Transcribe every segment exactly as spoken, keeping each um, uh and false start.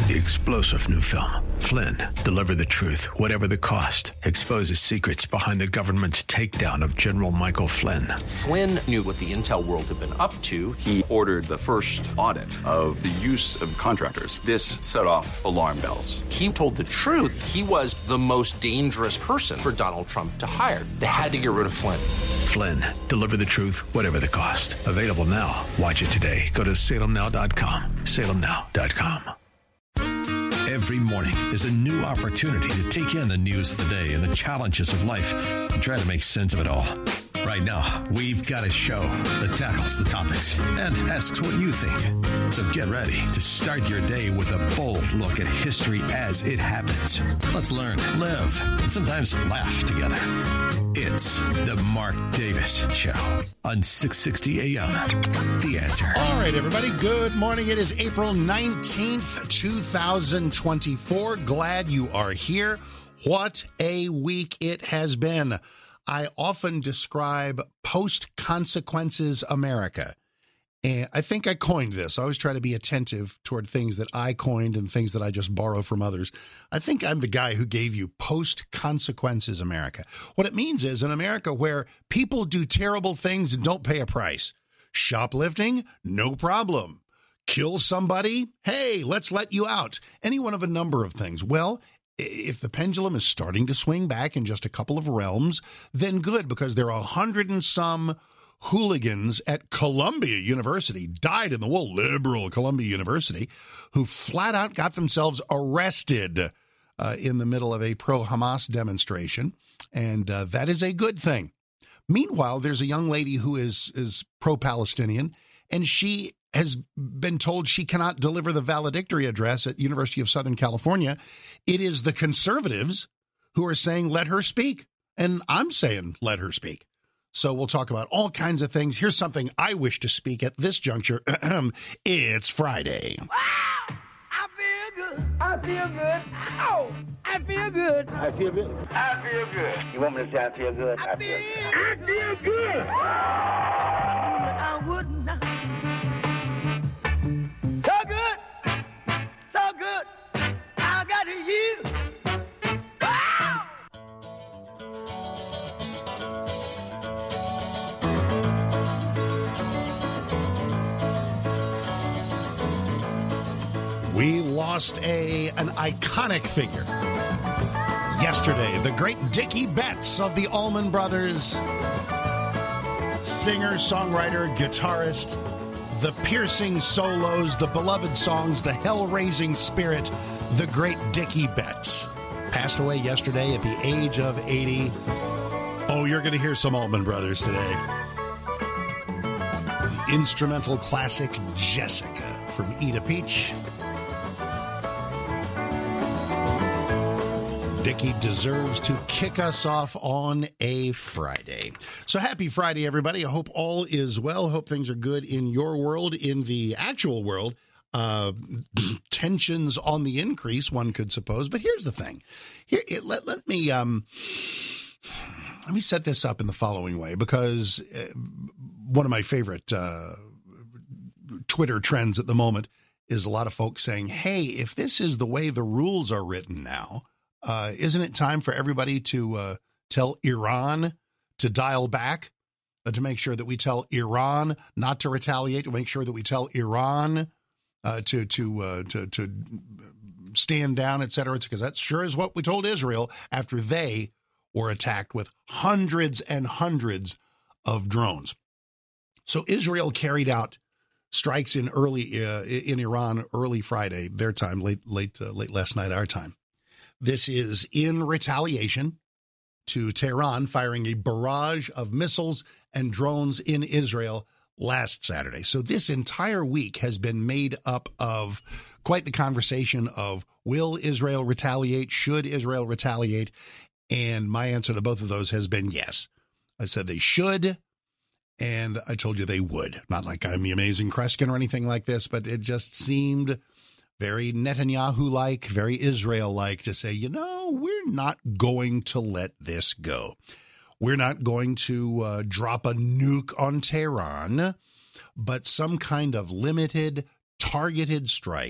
The explosive new film, Flynn, deliver the truth, whatever the cost, exposes secrets behind the government's takedown of General Michael Flynn. Flynn knew what the intel world had been up to. He ordered the first audit of the use of contractors. This set off alarm bells. He told the truth. He was the most dangerous person for Donald Trump to hire. They had to get rid of Flynn. Flynn, deliver the truth, whatever the cost. Available now. Watch it today. Go to salem now dot com. salem now dot com. Every morning is a new opportunity to take in the news of the day and the challenges of life and try to make sense of it all. Right now, we've got a show that tackles the topics and asks what you think. So get ready to start your day with a bold look at history as it happens. Let's learn, live, and sometimes laugh together. It's the Mark Davis Show on six sixty A M. The Answer. All right, everybody. Good morning. It is April nineteenth, two thousand twenty-four. Glad you are here. What a week it has been. I often describe post-consequences America. And I think I coined this. I always try to be attentive toward things that I coined and things that I just borrow from others. I think I'm the guy who gave you post-consequences America. What it means is an America where people do terrible things and don't pay a price. Shoplifting? No problem. Kill somebody? Hey, let's let you out. Any one of a number of things. Well, if the pendulum is starting to swing back in just a couple of realms, then good, because there are a hundred and some hooligans at Columbia University, dyed-in-the-wool liberal Columbia University, who flat out got themselves arrested uh, in the middle of a pro-Hamas demonstration, and uh, that is a good thing. Meanwhile, there's a young lady who is is pro-Palestinian, and she has been told she cannot deliver the valedictory address at University of Southern California. It is the conservatives who are saying, let her speak. And I'm saying, let her speak. So we'll talk about all kinds of things. Here's something I wish to speak at this juncture. It's Friday. Wow! I feel good. I feel good. Oh, I feel good. I feel good. I feel good. You want me to say I feel good? I, I feel, feel I feel good. I would not. So good. So good. I got you. Wow! We lost a an iconic figure yesterday. The great Dickie Betts of the Allman Brothers. Singer, songwriter, guitarist. The piercing solos, the beloved songs, the hell-raising spirit, the great Dickie Betts. Passed away yesterday at the age of eighty. Oh, you're going to hear some Allman Brothers today. The instrumental classic Jessica from Eda Peach. Dickie deserves to kick us off on a Friday. So happy Friday, everybody. I hope all is well. Hope things are good in your world. In the actual world, uh, tensions on the increase, one could suppose. But here's the thing. Here, it, let, let me um, let me set this up in the following way, because uh, one of my favorite uh, Twitter trends at the moment is a lot of folks saying, hey, if this is the way the rules are written now, Uh, isn't it time for everybody to uh, tell Iran to dial back, uh, to make sure that we tell Iran not to retaliate, to make sure that we tell Iran uh, to to, uh, to to stand down, et cetera, because that sure is what we told Israel after they were attacked with hundreds and hundreds of drones. So Israel carried out strikes in early uh, in Iran early Friday, their time, late late uh, late last night, our time. This is in retaliation to Tehran firing a barrage of missiles and drones in Israel last Saturday. So this entire week has been made up of quite the conversation of, will Israel retaliate? Should Israel retaliate? And my answer to both of those has been yes. I said they should, and I told you they would. Not like I'm the amazing Kreskin or anything like this, but it just seemed very Netanyahu-like, very Israel-like to say, you know, we're not going to let this go. We're not going to uh, drop a nuke on Tehran, but some kind of limited, targeted strike,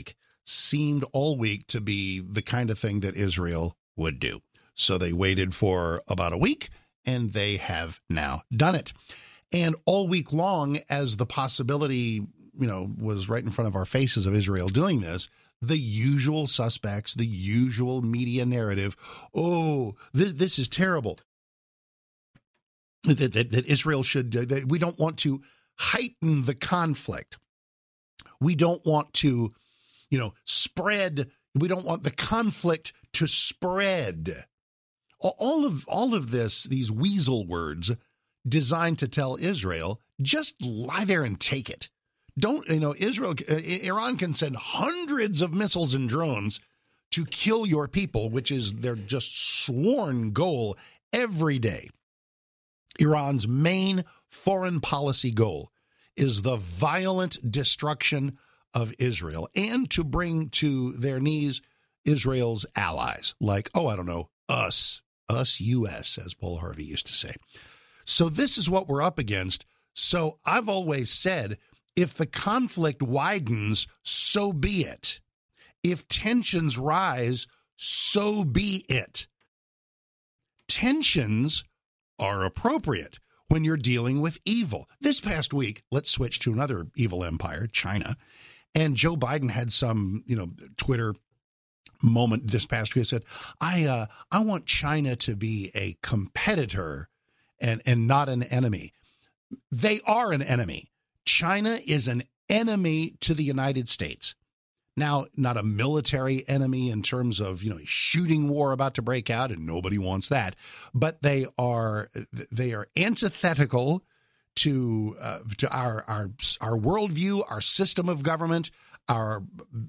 seemed all week to be the kind of thing that Israel would do. So they waited for about a week, and they have now done it. And all week long, as the possibility, you know, was right in front of our faces of Israel doing this, the usual suspects, the usual media narrative, oh, this, this is terrible. That, that, that Israel should, that we don't want to heighten the conflict. We don't want to, you know, spread, we don't want the conflict to spread. All of all of this, these weasel words designed to tell Israel, just lie there and take it. Don't, you know, Israel, uh, Iran can send hundreds of missiles and drones to kill your people, which is their just sworn goal every day. Iran's main foreign policy goal is the violent destruction of Israel and to bring to their knees Israel's allies, like, oh, I don't know, us. Us, U S, as Paul Harvey used to say. So this is what we're up against. So I've always said, if the conflict widens, so be it. If tensions rise, so be it. Tensions are appropriate when you're dealing with evil. This past week, let's switch to another evil empire, China. And Joe Biden had some, you know, Twitter moment this past week. I said, I uh, I want China to be a competitor and, and not an enemy. They are an enemy. China is an enemy to the United States. Now, not a military enemy in terms of, you know, a shooting war about to break out, and nobody wants that. But they are they are antithetical to uh, to our our our worldview, our system of government, our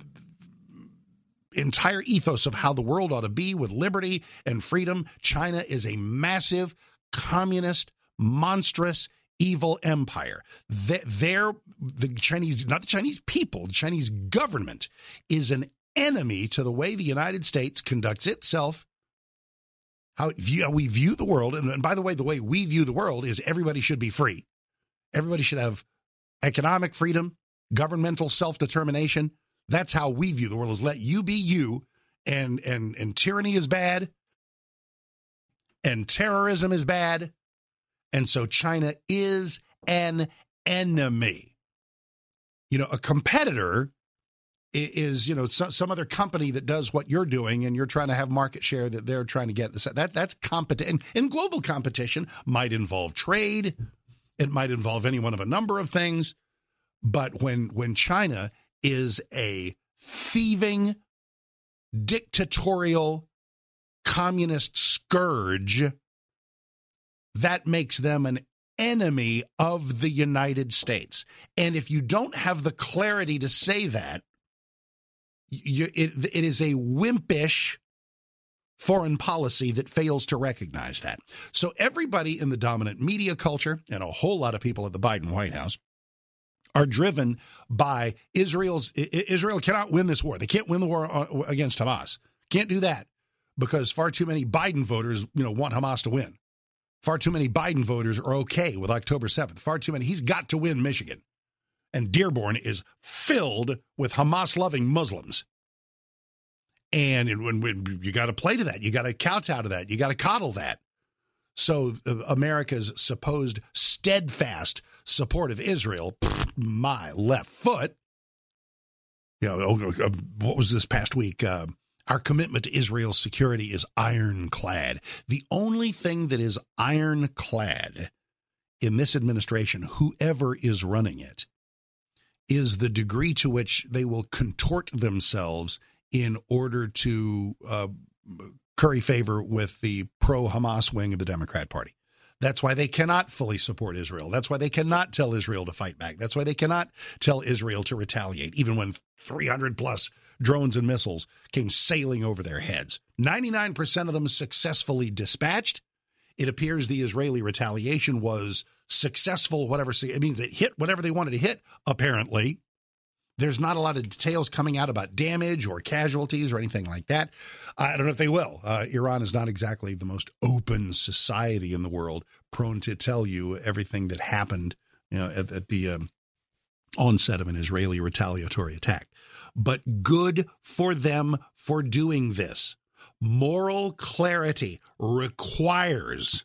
entire ethos of how the world ought to be with liberty and freedom. China is a massive, communist, monstrous, evil empire. They're, the Chinese, not the Chinese people, the Chinese government is an enemy to the way the United States conducts itself, how, it view, how we view the world. And, and by the way, the way we view the world is everybody should be free. Everybody should have economic freedom, governmental self-determination. That's how we view the world, is let you be you, and and and tyranny is bad, and terrorism is bad, and so China is an enemy. You know, a competitor is, you know, some, some other company that does what you're doing, and you're trying to have market share that they're trying to get. That that's competition. And global competition might involve trade. It might involve any one of a number of things. But when when China is a thieving, dictatorial, communist scourge, that makes them an enemy of the United States. And if you don't have the clarity to say that, you, it, it is a wimpish foreign policy that fails to recognize that. So everybody in the dominant media culture and a whole lot of people at the Biden White House are driven by Israel's. Israel cannot win this war. They can't win the war against Hamas. Can't do that because far too many Biden voters, you know, want Hamas to win. Far too many Biden voters are okay with October seventh. Far too many. He's got to win Michigan. And Dearborn is filled with Hamas-loving Muslims. And when, when you got to play to that, you got to kowtow to that, you got to coddle that. So uh, America's supposed steadfast support of Israel, pfft, my left foot. You know, uh, what was this past week? Uh, our commitment to Israel's security is ironclad. The only thing that is ironclad in this administration, whoever is running it, is the degree to which they will contort themselves in order to uh, curry favor with the pro-Hamas wing of the Democrat Party. That's why they cannot fully support Israel. That's why they cannot tell Israel to fight back. That's why they cannot tell Israel to retaliate, even when three hundred plus drones and missiles came sailing over their heads. ninety-nine percent of them successfully dispatched. It appears the Israeli retaliation was successful, whatever. It means it hit whatever they wanted to hit, apparently. There's not a lot of details coming out about damage or casualties or anything like that. I don't know if they will. Uh, Iran is not exactly the most open society in the world, prone to tell you everything that happened, you know, at, at the um, onset of an Israeli retaliatory attack. but good for them for doing this. Moral clarity requires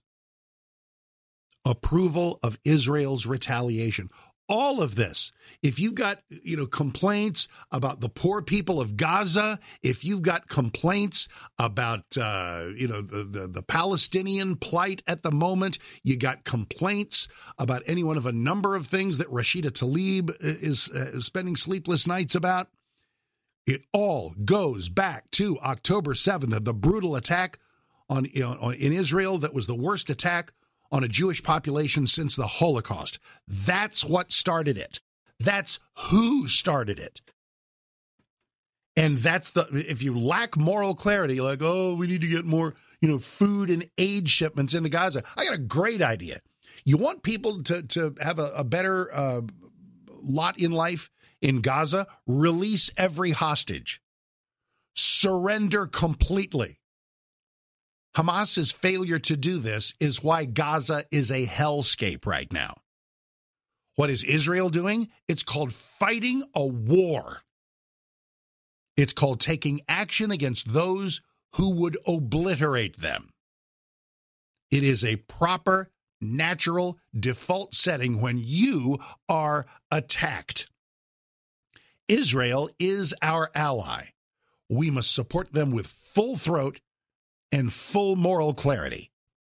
approval of Israel's retaliation. All of this, if you've got, you know, complaints about the poor people of Gaza, if you've got complaints about, uh, you know, the, the, the Palestinian plight at the moment, you got complaints about any one of a number of things that Rashida Tlaib is uh, spending sleepless nights about, it all goes back to October seventh, the brutal attack on, you know, in Israel that was the worst attack on a Jewish population since the Holocaust. That's what started it. That's who started it. And that's the, if you lack moral clarity, like, oh, we need to get more, you know, food and aid shipments into Gaza. I got a great idea. You want people to, to have a, a better uh, lot in life in Gaza? Release every hostage. Surrender completely. Hamas's failure to do this is why Gaza is a hellscape right now. What is Israel doing? It's called fighting a war. It's called taking action against those who would obliterate them. It is a proper, natural, default setting when you are attacked. Israel is our ally. We must support them with full throat and full moral clarity.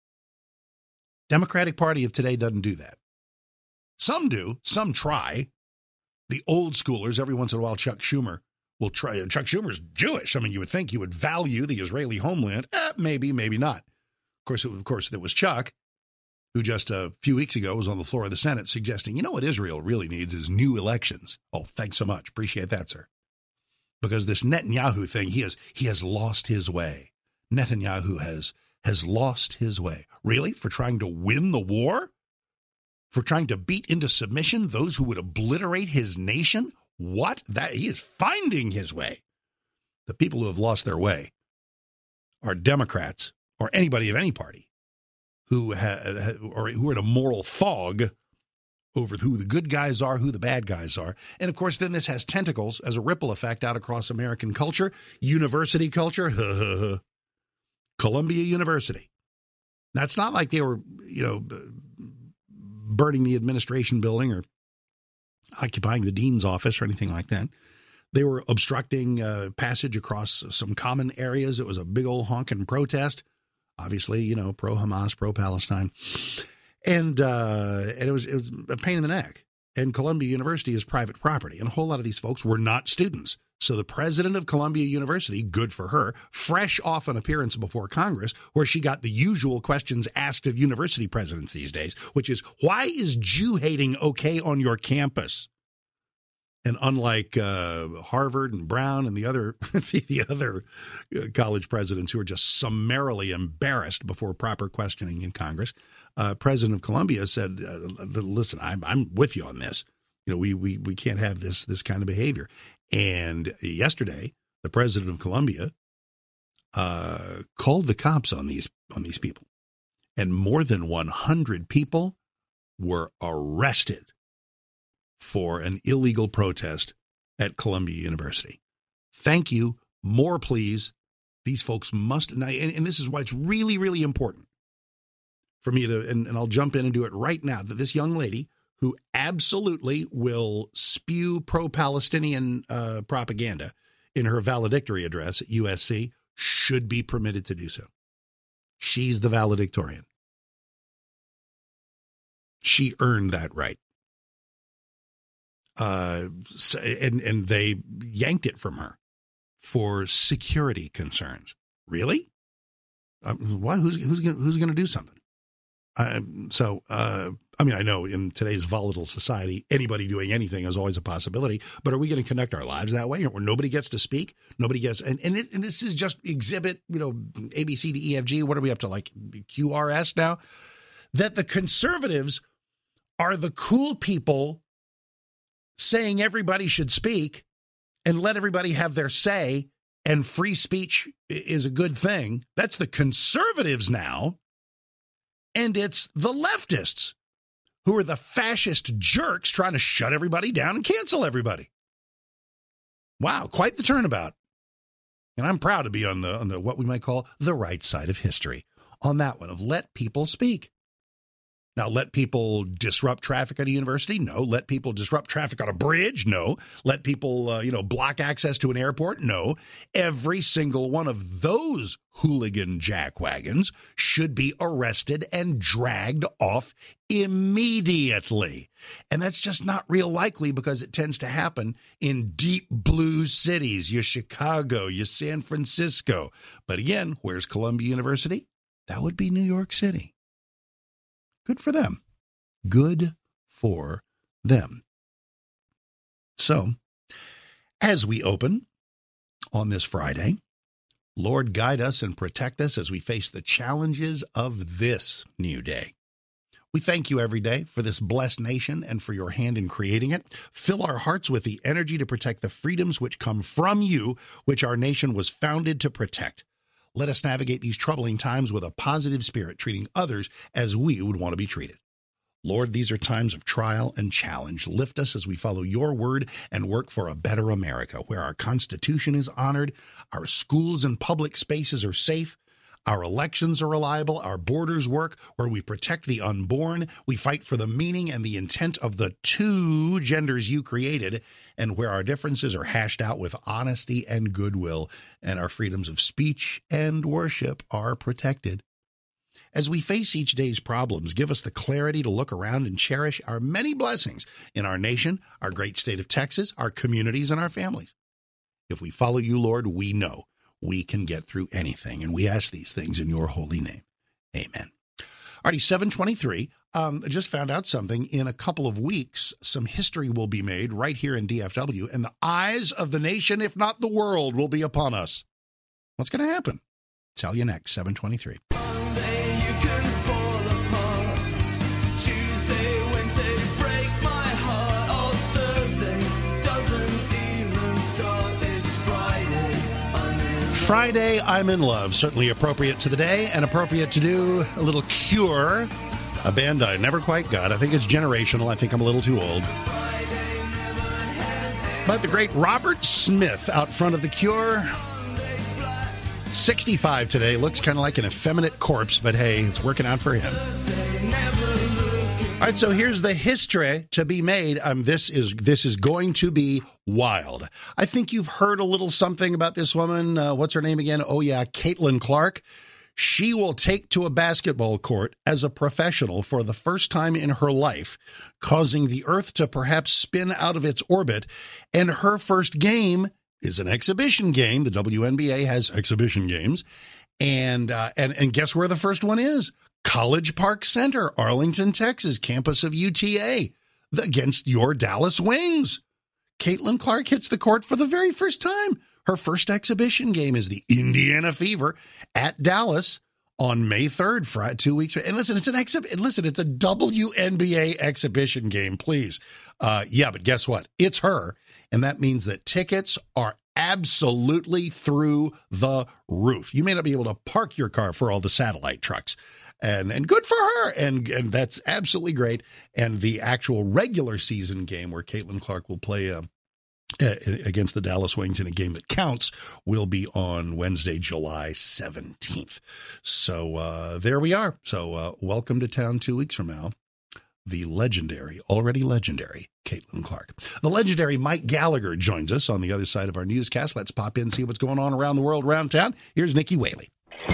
Democratic Party of today doesn't do that. Some do. Some try. The old schoolers, every once in a while, Chuck Schumer will try. Chuck Schumer's Jewish. I mean, you would think he would value the Israeli homeland. Eh, maybe, maybe not. Of course, it, of course, there was Chuck, who just a few weeks ago was on the floor of the Senate suggesting, you know what Israel really needs is new elections. Oh, thanks so much. Appreciate that, sir. Because this Netanyahu thing, he has he has lost his way. Netanyahu has has lost his way. Really? For trying to win the war? For trying to beat into submission those who would obliterate his nation? What? That he is finding his way. The people who have lost their way are Democrats or anybody of any party who ha, or who are in a moral fog over who the good guys are, who the bad guys are. And, of course, then this has tentacles as a ripple effect out across American culture, university culture, Columbia University. That's not like they were, you know, burning the administration building or occupying the dean's office or anything like that. They were obstructing uh, passage across some common areas. It was a big old honking protest. Obviously, you know, pro-Hamas, pro-Palestine. And uh, and it was it was a pain in the neck. And Columbia University is private property. And a whole lot of these folks were not students. So the president of Columbia University, good for her, fresh off an appearance before Congress, where she got the usual questions asked of university presidents these days, which is, why is Jew hating okay on your campus? And unlike uh, Harvard and Brown and the other the other college presidents who are just summarily embarrassed before proper questioning in Congress, uh, President of Columbia said, uh, "Listen, I'm I'm with you on this. You know, we we we can't have this this kind of behavior." And yesterday, the president of Columbia uh, called the cops on these on these people, and more than one hundred people were arrested for an illegal protest at Columbia University. Thank you. More, please. These folks must, and, I, and, and this is why it's really, really important for me to, and, and I'll jump in and do it right now, that this young lady who absolutely will spew pro-Palestinian uh, propaganda in her valedictory address at U S C should be permitted to do so. She's the valedictorian. She earned that right. Uh, and, and they yanked it from her for security concerns. Really? Uh, why? Who's who's gonna, who's going to do something? Uh, so, uh, I mean, I know in today's volatile society, anybody doing anything is always a possibility. But are we going to conduct our lives that way, where nobody gets to speak, nobody gets, and and, it, and this is just exhibit, you know, A B C D E F G. What are we up to, like Q R S now? That the conservatives are the cool people saying everybody should speak and let everybody have their say, and free speech is a good thing. That's the conservatives now. And it's the leftists who are the fascist jerks trying to shut everybody down and cancel everybody. Wow, quite the turnabout. And I'm proud to be on the on the what we might call the right side of history on that one of let people speak. Now, let people disrupt traffic at a university? No. Let people disrupt traffic on a bridge? No. Let people, uh, you know, block access to an airport? No. Every single one of those hooligan jackwagons should be arrested and dragged off immediately. And that's just not real likely because it tends to happen in deep blue cities, your Chicago, your San Francisco. But again, where's Columbia University? That would be New York City. Good for them. Good for them. So, as we open on this Friday, Lord, guide us and protect us as we face the challenges of this new day. We thank you every day for this blessed nation and for your hand in creating it. Fill our hearts with the energy to protect the freedoms which come from you, which our nation was founded to protect. Let us navigate these troubling times with a positive spirit, treating others as we would want to be treated. Lord, these are times of trial and challenge. Lift us as we follow your word and work for a better America, where our Constitution is honored, our schools and public spaces are safe, our elections are reliable, our borders work, where we protect the unborn, we fight for the meaning and the intent of the two genders you created, and where our differences are hashed out with honesty and goodwill, and our freedoms of speech and worship are protected. As we face each day's problems, give us the clarity to look around and cherish our many blessings in our nation, our great state of Texas, our communities, and our families. If we follow you, Lord, we know we can get through anything, and we ask these things in your holy name. Amen. Alrighty, seven twenty-three. Um, I just found out something. In a couple of weeks, some history will be made right here in D F W, and the eyes of the nation, if not the world, will be upon us. What's going to happen? Tell you next, seven twenty-three. Friday, I'm in love. Certainly appropriate to the day and appropriate to do a little Cure, a band I never quite got. I think it's generational. I think I'm a little too old. But the great Robert Smith out front of the Cure, sixty-five today, looks kind of like an effeminate corpse, but hey, it's working out for him. All right, so here's the history to be made. Um, this is this is going to be wild. I think you've heard a little something about this woman. Uh, what's her name again? Oh, yeah, Caitlin Clark. She will take to a basketball court as a professional for the first time in her life, causing the Earth to perhaps spin out of its orbit. And her first game is an exhibition game. The W N B A has exhibition games. And uh, and and guess where the first one is? College Park Center, Arlington, Texas, campus of U T A, against your Dallas Wings. Caitlin Clark hits the court for the very first time. Her first exhibition game is the Indiana Fever at Dallas on May third, Friday, two weeks. And listen, it's an exhibit. Listen, it's a W N B A exhibition game, please. Uh, yeah, but guess what? It's her. And that means that tickets are absolutely through the roof. You may not be able to park your car for all the satellite trucks. And and good for her, and and that's absolutely great. And the actual regular season game where Caitlin Clark will play uh, against the Dallas Wings in a game that counts will be on Wednesday, July seventeenth. So uh, there we are. So uh, welcome to town two weeks from now. The legendary, already legendary, Caitlin Clark. The legendary Mike Gallagher joins us on the other side of our newscast. Let's pop in and see what's going on around the world, around town. Here's Nikki Whaley.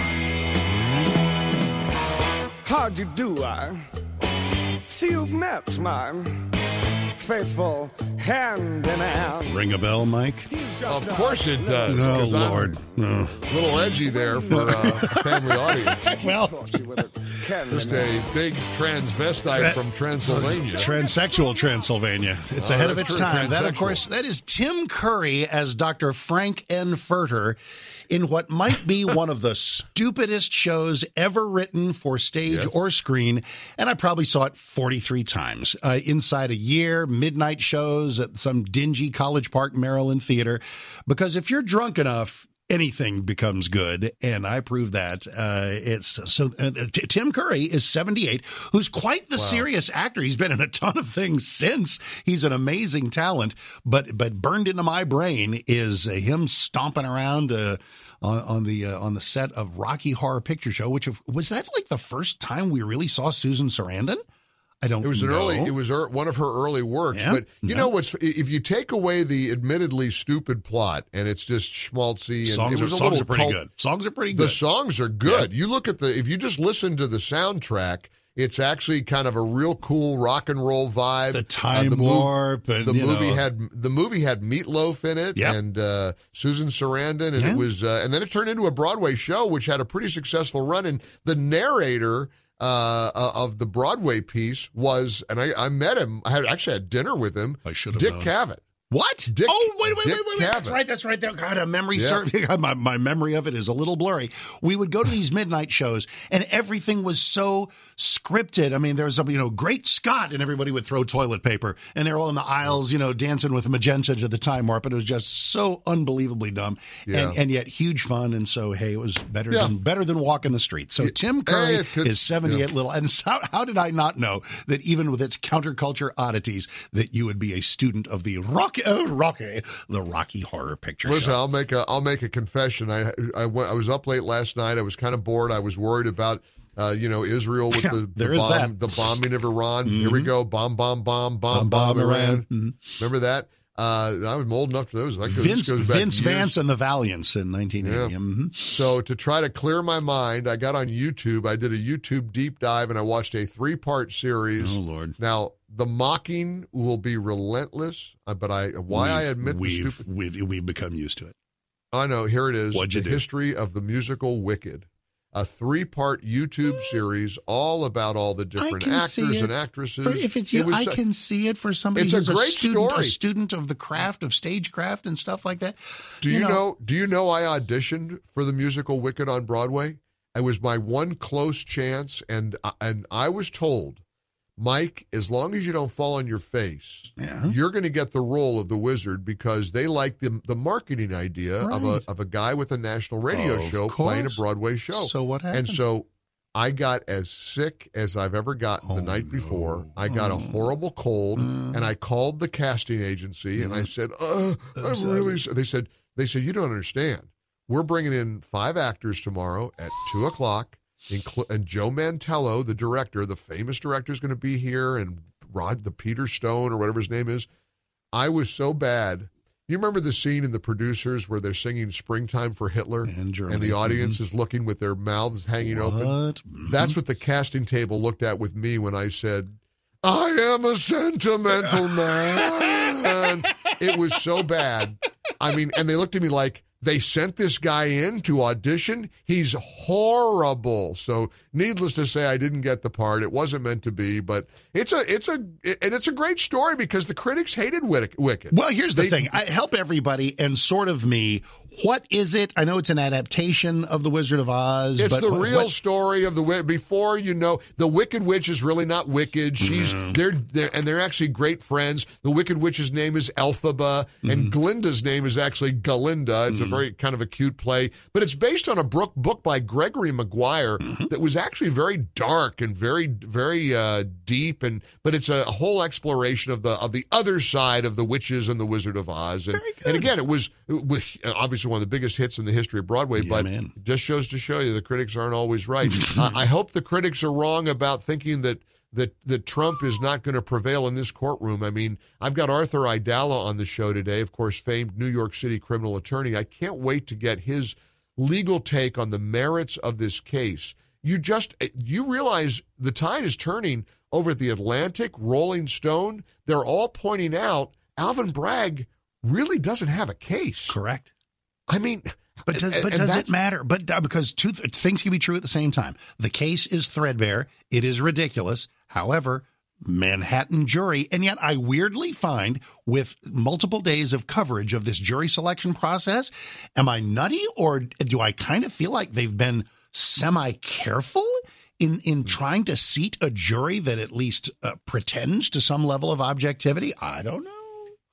How'd you do, I see you've met my faithful hand-in-hand. Ring a bell, Mike? Of course it does. Oh, 'cause I'm Lord. No. A little edgy there for a family audience. Well, Just a big transvestite from Transylvania. Transsexual Transylvania. It's Oh, ahead of that's its true, time. That, of transsexual. course, that is Tim Curry as Doctor Frank N. Furter in what might be one of the stupidest shows ever written for stage Yes. or screen. And I probably saw it forty-three times. Uh, inside a year, midnight shows at some dingy College Park, Maryland theater. Because if you're drunk enough, anything becomes good, and I prove that. Uh, it's so uh, T- Tim Curry is seventy-eight, who's quite the wow. serious actor. He's been in a ton of things since. He's an amazing talent, but but burned into my brain is uh, him stomping around uh, on, on the uh, on the set of Rocky Horror Picture Show. Which was that like the first time we really saw Susan Sarandon? I don't. It was an know. early. It was er, one of her early works. Yeah, but you yeah. know what's? If you take away the admittedly stupid plot and it's just schmaltzy, and songs it was are, a songs little are pretty cult, good. Songs are pretty good. The songs are good. Yeah. You look at the. If you just listen to the soundtrack, it's actually kind of a real cool rock and roll vibe. The time uh, the warp. Mov- and, the you movie know. had the movie had Meatloaf in it Yep. and uh, Susan Sarandon, and Yeah. it was uh, and then it turned into a Broadway show, which had a pretty successful run. And the narrator. Uh, uh, of the Broadway piece was, and I, I met him. I had actually had dinner with him. I should have Dick known. Cavett. What? Dick, oh, wait, wait, Dick wait, wait, wait. That's Cavett. right. That's right. God, a memory Yeah. serve. my, my memory of it is a little blurry. We would go to these midnight shows, and everything was so scripted. I mean, there was a, you know, great Scott, and everybody would throw toilet paper, and they're all in the aisles, you know, dancing with magenta to the time warp. But it was just so unbelievably dumb, Yeah. and, and yet huge fun. And so, hey, it was better Yeah. than better than walking the street. So Yeah. Tim Curry Hey, it could- is seventy-eight yeah. little. And so, how did I not know that even with its counterculture oddities, that you would be a student of the Rocky, oh, Rocky. The Rocky Horror Picture Listen, Show. I'll make a I'll make a confession. I I, went, I was up late last night. I was kind of bored. I was worried about uh, you know Israel with Yeah, the there the, is bomb, that. the bombing of Iran. Mm-hmm. Here we go. Bomb bomb bomb bomb bomb, Bomb, Iran. Iran. Mm-hmm. Remember that? Uh, I was old enough for those. Like, this Vince, goes back Vince years. Vance and the Valiants in nineteen eighty. Yeah. Mm-hmm. So to try to clear my mind, I got on YouTube. I did a YouTube deep dive and I watched a three-part series. Oh, Lord. Now, the mocking will be relentless, uh, but I why I We've- admit the we've, stupid. we've, we've become used to it. I know. Here it is. What'd you the do? history of the musical Wicked. A three-part YouTube series all about all the different can see actors it. and actresses. For, if it's you, It was I so- can see it for somebody It's a who's a, great student, story. a student of the craft of stagecraft and stuff like that. Do you, know, Do you know I auditioned for the musical Wicked on Broadway? It was my one close chance, and and I was told, Mike, as long as you don't fall on your face, Yeah. you're going to get the role of the wizard because they like the the marketing idea of a Right. of a guy with a national radio Of show playing a course. Broadway show. So what happened? And so I got as sick as I've ever gotten the Oh, night before. no. I got a Oh. horrible cold, Mm. and I called the casting agency and I said, uh, "I'm really." s-" They said, "They said you don't understand. We're bringing in five actors tomorrow at two o'clock, inclu- and Joe Mantello, the director, the famous director, is going to be here, and Rod, the Peter Stone or whatever his name is." I was so bad. You remember the scene in The Producers where they're singing "Springtime for Hitler" In Germany. and the audience Mhm. is looking with their mouths hanging open? What? Mhm. That's what the casting table looked at with me when I said, "I am a sentimental man." It was so bad. I mean, and they looked at me like, they sent this guy in to audition. He's horrible. So, needless to say, I didn't get the part. It wasn't meant to be, but it's a, it's a, and it's a great story because the critics hated Wick- Wicked. Well, here's the They- thing. I help everybody and sort of me. What is it? I know it's an adaptation of The Wizard of Oz. It's but the what- real what- story of the wi- before you know the Wicked Witch is really not wicked. She's they're they're and they're actually great friends. The Wicked Witch's name is Elphaba, and Glinda's name is actually Galinda. It's a very kind of a cute play, but it's based on a book book by Gregory Maguire that was actually very dark and very very uh, deep, and but it's a whole exploration of the of the other side of the witches and the Wizard of Oz. And, Very good. and again, it was, it was obviously one of the biggest hits in the history of Broadway, Yeah, but man. it just shows to show you the critics aren't always right. uh, I hope the critics are wrong about thinking that that that Trump is not going to prevail in this courtroom. I mean, I've got Arthur Aidala on the show today, of course, famed New York City criminal attorney. I can't wait to get his legal take on the merits of this case. You just you realize the tide is turning over at the Atlantic, Rolling Stone. They're all pointing out Alvin Bragg really doesn't have a case. Correct. I mean, But does, and- but and does that's- it matter? But uh, because two th- things can be true at the same time. The case is threadbare. It is ridiculous. However, Manhattan jury, and yet I weirdly find with multiple days of coverage of this jury selection process, am I nutty or do I kind of feel like they've been semi-careful in, in trying to seat a jury that at least uh, pretends to some level of objectivity? I don't know.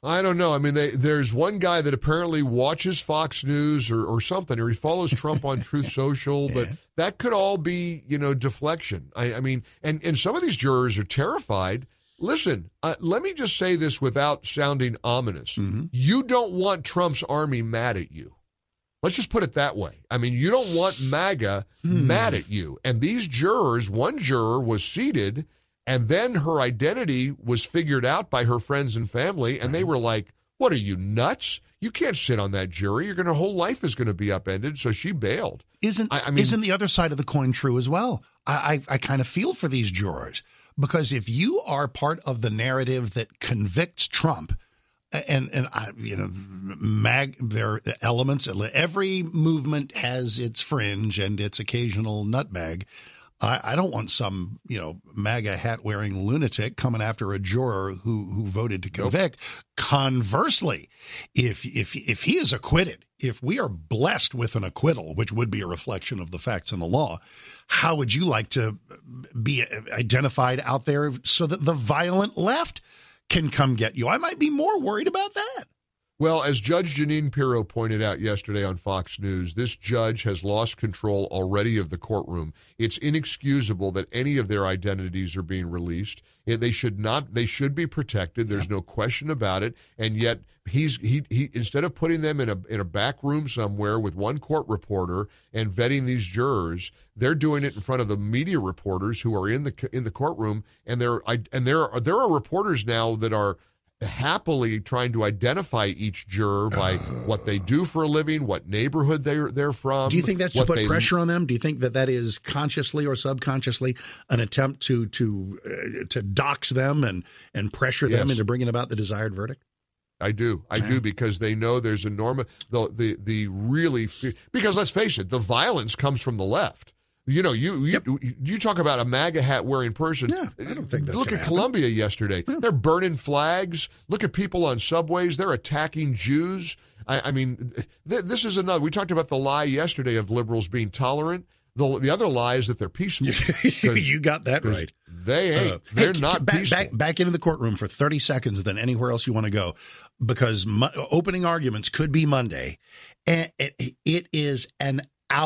I don't know. I mean, they, there's one guy that apparently watches Fox News or, or something, or he follows Trump on Truth Social, but Yeah. that could all be, you know, deflection. I, I mean, and, and some of these jurors are terrified. Listen, uh, let me just say this without sounding ominous. Mm-hmm. You don't want Trump's army mad at you. Let's just put it that way. I mean, you don't want MAGA Hmm. mad at you. And these jurors, one juror was seated, and then her identity was figured out by her friends and family, and they were like, what are you, nuts? You can't sit on that jury. You're going to, whole life is going to be upended. So she bailed. Isn't I- I mean- isn't the other side of the coin true as well? I, I I kind of feel for these jurors, because if you are part of the narrative that convicts Trump, and and I, you know, mag there are elements. Every movement has its fringe and its occasional nutbag. I, I don't want some, you know, MAGA hat wearing lunatic coming after a juror who who voted to convict. Nope. Conversely, if if if he is acquitted, if we are blessed with an acquittal, which would be a reflection of the facts and the law, how would you like to be identified out there so that the violent left can come get you? I might be more worried about that. Well, as Judge Jeanine Pirro pointed out yesterday on Fox News, this judge has lost control already of the courtroom. It's inexcusable that any of their identities are being released. They should not. They should be protected. There's no question about it. And yet, he's he he instead of putting them in a in a back room somewhere with one court reporter and vetting these jurors, they're doing it in front of the media reporters who are in the in the courtroom. And there and there are there are reporters now that are happily trying to identify each juror by what they do for a living, what neighborhood they're they're from. Do you think that's to what put they- pressure on them? Do you think that that is consciously or subconsciously an attempt to to uh, to dox them and and pressure them Yes. into bringing about the desired verdict? I do. I Yeah. do, because they know there's enormous the the the really fe- because let's face it, the violence comes from the left. You know, you you, Yep. you talk about a MAGA hat wearing person. Yeah, I don't think that's Look gonna at happen. Columbia yesterday. They're burning flags. Look at people on subways. They're attacking Jews. I, I mean, th- this is another. We talked about the lie yesterday of liberals being tolerant. The the other lie is that they're peaceful. You got that right. They ain't. Uh, They're hey, not back, peaceful. back back into the courtroom for thirty seconds than anywhere else you want to go, because mo- opening arguments could be Monday, and it, it is an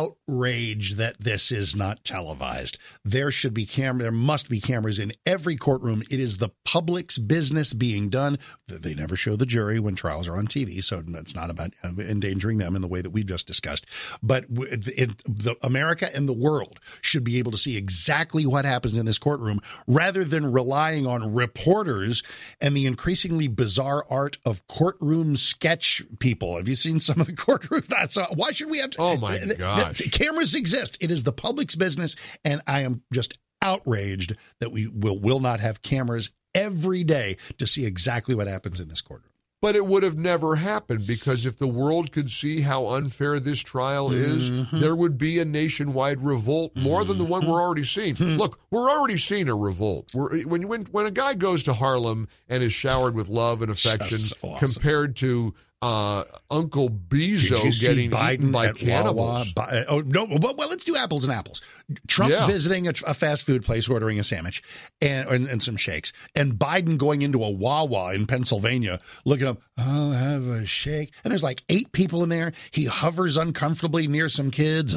outrage that this is not televised. There should be camera. There must be cameras in every courtroom. It is the public's business being done. They never show the jury when trials are on T V, so it's not about endangering them in the way that we've just discussed. But it, the America and the world should be able to see exactly what happens in this courtroom, rather than relying on reporters and the increasingly bizarre art of courtroom sketch people. Have you seen some of the courtroom? That's uh, why should we have to? Oh my the, gosh. The, the cameras exist. It is the public's business, and I am just outraged that we will will not have cameras every day to see exactly what happens in this courtroom. But it would have never happened, because if the world could see how unfair this trial is, Mm-hmm. there would be a nationwide revolt, more than the one we're already seeing. Hmm. Look, we're already seeing a revolt. We're, when, when, when a guy goes to Harlem and is showered with love and affection, Just awesome. compared to uh, Uncle Bezo Did you see getting Biden eaten by at cannibals. Wawa? Bi- oh no! Well, well, let's do apples and apples. Trump Yeah. visiting a, a fast food place, ordering a sandwich and, and and some shakes, and Biden going into a Wawa in Pennsylvania, looking up. I'll have a shake, and there's like eight people in there. He hovers uncomfortably near some kids,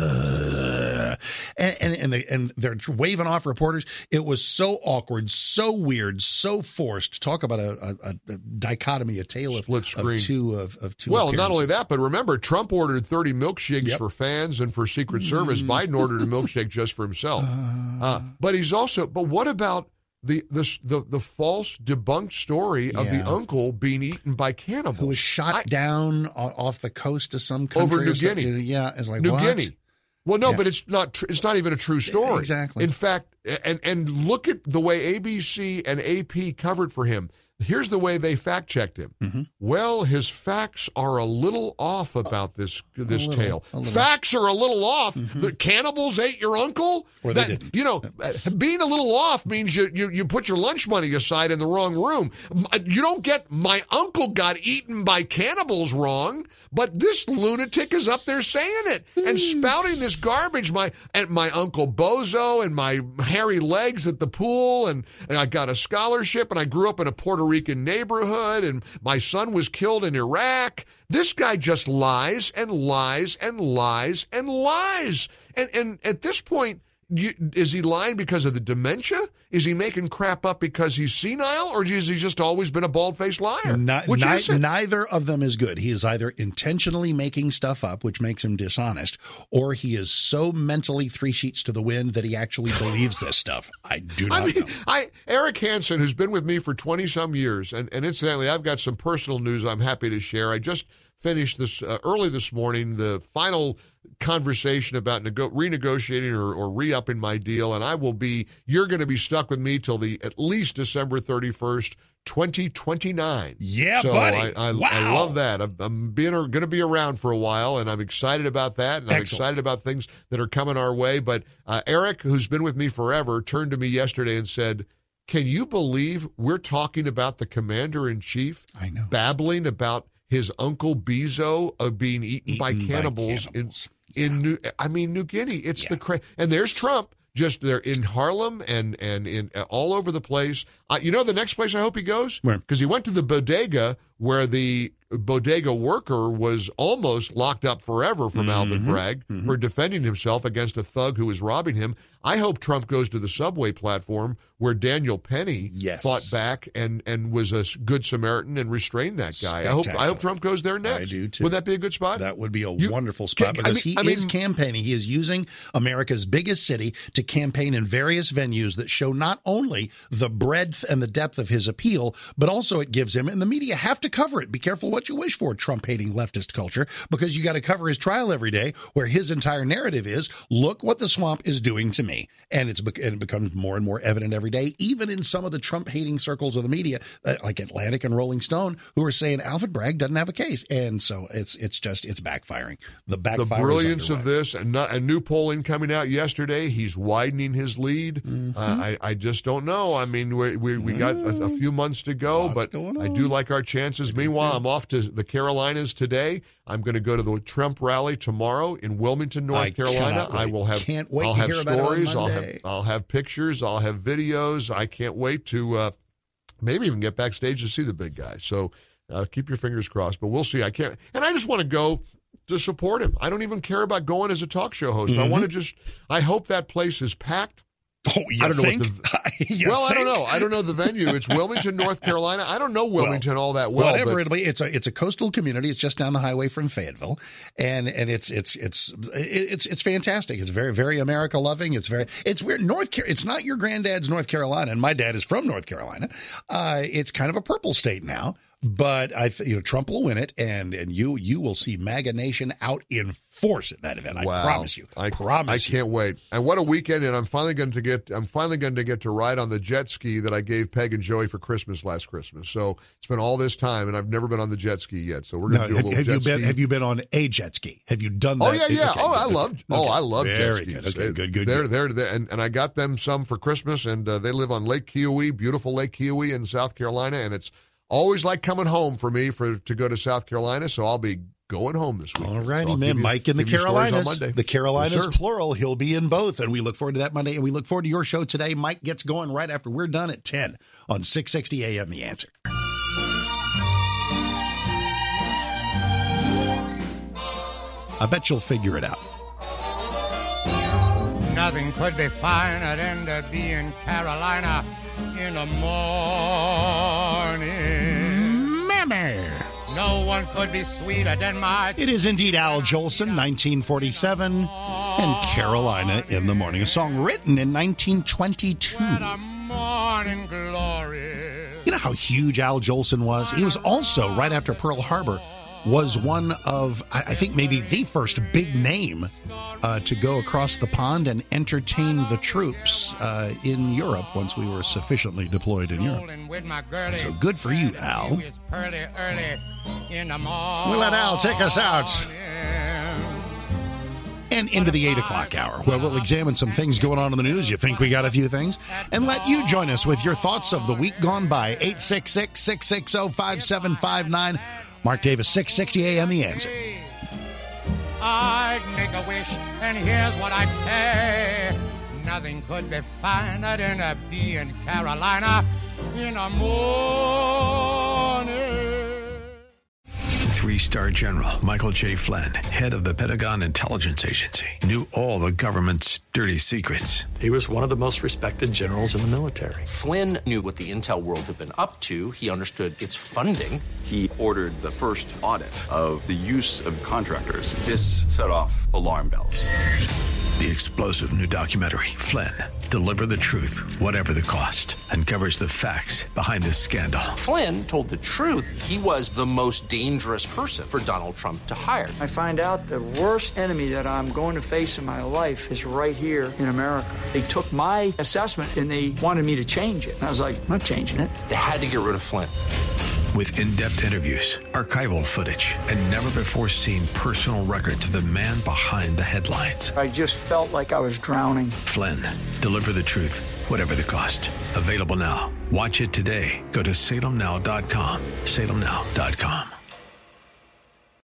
uh, and and and, they, and they're waving off reporters. It was so awkward, so weird, so forced. Talk about a, a, a dichotomy, a tale of, Split screen. of two of, of two. Well, not only appearances. that, but remember, Trump ordered thirty milkshakes Yep. for fans and for Secret Service. Biden ordered a milkshake just for himself. Uh, but he's also. But what about the the the, the false debunked story of the Yeah. uncle being eaten by cannibals? Who was shot I- down o- off the coast of some country Over or New something. Guinea. Yeah, it's like New what? Guinea. Well, no, Yeah. but it's not. Tr- it's not even a true story. Exactly. In fact, and and look at the way A B C and A P covered for him. Here's the way they fact checked him. Mm-hmm. Well, his facts are a little off about this this little, tale. a little. Facts are a little off. The cannibals ate your uncle. Or they That- didn't. You know, being a little off means you, you you put your lunch money aside in the wrong room. You don't get my uncle got eaten by cannibals wrong, but this lunatic is up there saying it and spouting this garbage. My and my uncle Bozo and my hairy legs at the pool, and, and I got a scholarship, and I grew up in a Puerto Rican neighborhood, and my son was killed in Iraq. This guy just lies and lies and lies and lies. And and at this point, you, is he lying because of the dementia? Is he making crap up because he's senile, or has he just always been a bald-faced liar? Not, Which ni- is it? Neither of them is good. He is either intentionally making stuff up, which makes him dishonest, or he is so mentally three sheets to the wind that he actually believes this stuff. I do not I mean, know. I Eric Hansen, who's been with me for twenty-some years, and, and incidentally, I've got some personal news I'm happy to share. I just finished this uh, early this morning, the final conversation about nego- renegotiating or, or re-upping my deal, and I will be, you're going to be stuck with me till the at least December thirty-first, twenty twenty-nine. Yeah, so buddy. I, I, Wow. I love that. I'm, I'm being going to be around for a while, and I'm excited about that, and I'm Excellent. excited about things that are coming our way. But uh, Eric, who's been with me forever, turned to me yesterday and said, can you believe we're talking about the commander-in-chief I know. babbling about his uncle Bezo of being eaten, Eaten by by cannibals, cannibals. in in New I mean New Guinea. It's Yeah. the cra- and there's Trump just there in Harlem and and in uh, all over the place. Uh, you know the next place I hope he goes, Where? because he went to the bodega where the bodega worker was almost locked up forever from Alvin Bragg for defending himself against a thug who was robbing him. I hope Trump goes to the subway platform where Daniel Penny Yes. fought back and, and was a good Samaritan and restrained that guy. I hope I Spectacular. hope Trump goes there next. I do, too. Would that be a good spot? That would be a You- wonderful spot Can- I because mean- he I mean- is campaigning. He is using America's biggest city to campaign in various venues that show not only the breadth and the depth of his appeal, but also it gives him, and the media have to cover it. Be careful what you wish for, Trump-hating leftist culture, because you got to cover his trial every day, where his entire narrative is, look what the swamp is doing to me. And it's bec- and it becomes more and more evident every day, even in some of the Trump-hating circles of the media, uh, like Atlantic and Rolling Stone, who are saying Alvin Bragg doesn't have a case. And so it's it's just, it's backfiring. The backfire the is brilliance of underway. this, and not, a new polling coming out yesterday. He's widening his lead. Mm-hmm. Uh, I, I just don't know. I mean, we we, we got a, a few months to go, Lots but going I on. do like our chances. Meanwhile, I'm off to the Carolinas today. I'm going to go to the Trump rally tomorrow in Wilmington, North I Carolina. cannot I wait. will have Can't wait I'll to have hear about it on stories. I'll have Monday. I'll have pictures. I'll have videos. I can't wait to uh, maybe even get backstage to see the big guy. So uh, keep your fingers crossed. But we'll see. I can't, and I just want to go to support him. I don't even care about going as a talk show host. I want to just. I hope that place is packed. Oh, you I don't know think? what You well, I don't think? know. I don't know the venue. It's Wilmington, North Carolina. I don't know Wilmington all that well. Whatever but it'll be, it's a it's a coastal community. It's just down the highway from Fayetteville, and and it's it's it's it's it's fantastic. It's very very America loving. It's very it's weird. North Car- It's not your granddad's North Carolina, and my dad is from North Carolina. Uh, it's kind of a purple state now. But I, th- you know, Trump will win it, and and you you will see MAGA Nation out in force at that event. I Wow. promise you. I promise. I you. can't wait. And what a weekend! And I'm finally going to get. I'm finally going to get to ride on the jet ski that I gave Peg and Joey for Christmas last Christmas. So it's been all this time, and I've never been on the jet ski yet. So we're going No, to do a have, little have jet you been ski. have you been on a jet ski? Have you done that? Oh yeah, yeah. Okay, oh, I good, love. okay. Oh, I love Very jet skis. good. Okay, good, good, They're good. they're there, and, and I got them some for Christmas, and uh, they live on Lake Kiowee, beautiful Lake Kiowee in South Carolina, and it's always like coming home for me for to go to South Carolina. So I'll be going home this week. All So righty, I'll man. give you- Mike in the give you stories on Carolinas. Monday. The Carolinas, Yes, sir. plural. He'll be in both. And we look forward to that Monday. And we look forward to your show today. Mike gets going right after we're done at ten on six sixty A M The Answer. I bet you'll figure it out. Nothing could be finer than to be in Carolina in the morning. Mammy. No one could be sweeter than my... It is indeed Al Jolson, nineteen forty-seven, and Carolina in the Morning, a song written in nineteen twenty-two. The morning glory. You know how huge Al Jolson was? He was also, right after Pearl Harbor, was one of, I I think, maybe the first big name uh, to go across the pond and entertain the troops uh, in Europe once we were sufficiently deployed in Europe. With my girlie. So good for you, Al. It's pearly early in the morning. We'll let Al take us out. And into the eight o'clock hour, where we'll examine some things going on in the news. You think we got a few things? And let you join us with your thoughts of the week gone by. eight six six, six six zero, five seven five nine. Mark Davis, six sixty A M The Answer. I'd make a wish, and here's what I'd say. Nothing could be finer than to be in Carolina in the morning. Three-star General Michael J. Flynn, head of the Pentagon Intelligence Agency, knew all the government's dirty secrets. He was one of the most respected generals in the military. Flynn knew what the intel world had been up to. He understood its funding. He ordered the first audit of the use of contractors. This set off alarm bells. The explosive new documentary, Flynn, Deliver the Truth, Whatever the Cost, uncovers the facts behind this scandal. Flynn told the truth. He was the most dangerous person for Donald Trump to hire. I find out the worst enemy that I'm going to face in my life is right here in America. They took my assessment and they wanted me to change it. And I was like, I'm not changing it. They had to get rid of Flynn. With in-depth interviews, archival footage, and never-before-seen personal records of the man behind the headlines. I just felt like I was drowning. Flynn, Deliver the Truth, Whatever the Cost. Available now. Watch it today. Go to Salem Now dot com. Salem Now dot com.